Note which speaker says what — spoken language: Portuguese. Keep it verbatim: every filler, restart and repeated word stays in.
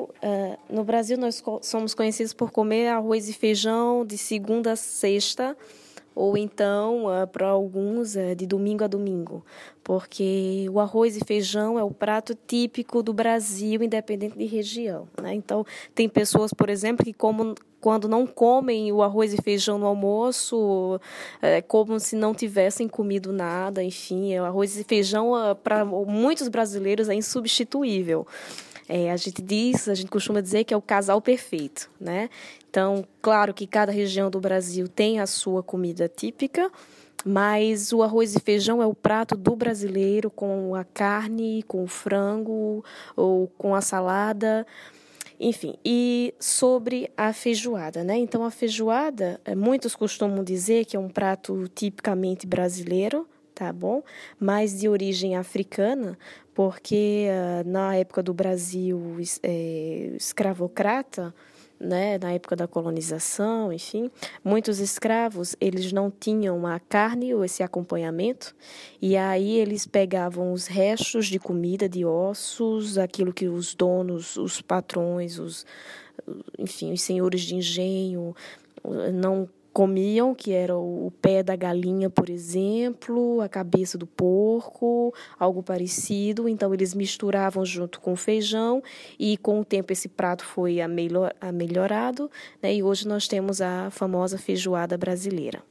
Speaker 1: Brasil, uh, no Brasil nós co- somos conhecidos por comer arroz e feijão de segunda a sexta, ou então, uh, para alguns, uh, de domingo a domingo, porque o arroz e feijão é o prato típico do Brasil, independente de região, né? Então, tem pessoas, por exemplo, que como, quando não comem o arroz e feijão no almoço, é como se não tivessem comido nada, enfim, o arroz e feijão, uh, para muitos brasileiros, é insubstituível. É, a gente diz, a gente costuma dizer que é o casal perfeito, né? Então, claro que cada região do Brasil tem a sua comida típica, mas o arroz e feijão é o prato do brasileiro com a carne, com o frango ou com a salada, enfim. E sobre a feijoada, né? Então, a feijoada, muitos costumam dizer que é um prato tipicamente brasileiro, tá bom? Mas de origem africana, porque uh, na época do Brasil é, escravocrata, né, na época da colonização, enfim, muitos escravos, eles não tinham a carne ou esse acompanhamento, e aí eles pegavam os restos de comida, de ossos, aquilo que os donos, os patrões, os, enfim, os senhores de engenho não comiam, que era o pé da galinha, por exemplo, a cabeça do porco, algo parecido. Então, eles misturavam junto com o feijão e, com o tempo, esse prato foi amelhor, amelhorado, né? E hoje nós temos a famosa feijoada brasileira.